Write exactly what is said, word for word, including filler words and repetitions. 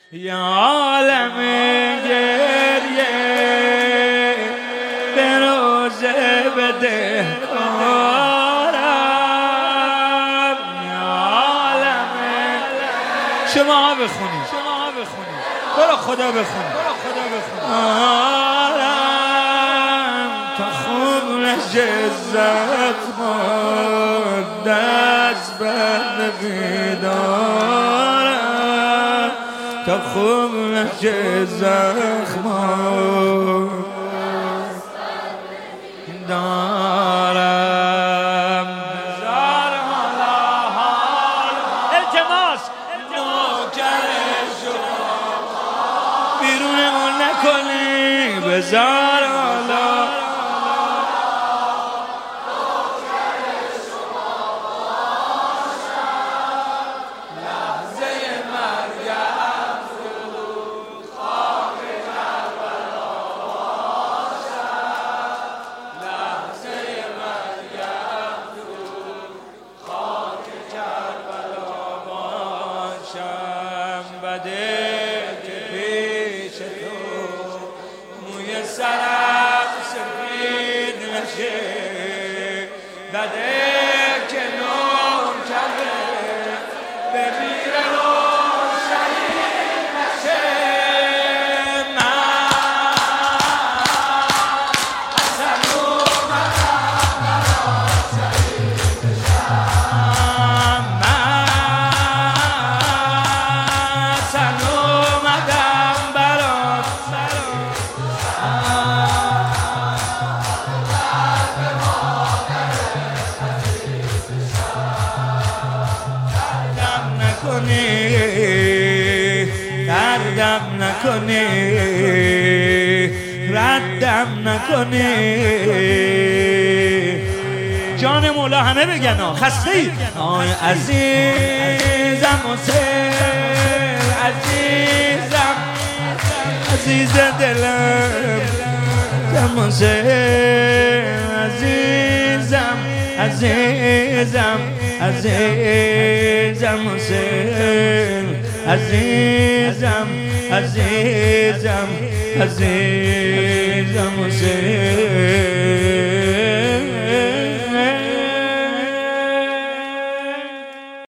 یا عالم گریه به روزه بده کارم. یا عالم شما بخونید شما بخونید برو خدا بخونید برو خدا بخونید آرم تا خوب نشه زخم دست بر بیدارم تا خوب نشه زخم دارم. بزار حالا حالا التماس نوکر شما بیرونمون نکنی. بزار حالا سرم سفید نشه بده که نور کرده بمیره و شهید نشه. من اصلا اومدم برات شهید بشم. من اصلا اومدم برات دردم نکنی ردم نکنی. جان مولا همه بگن خسته ای آی عزیزم حسین عزیزم عزیز دلم حسین عزیزم عزیزم عزیزم حسین عزیزم عزیزم عزیزم حسین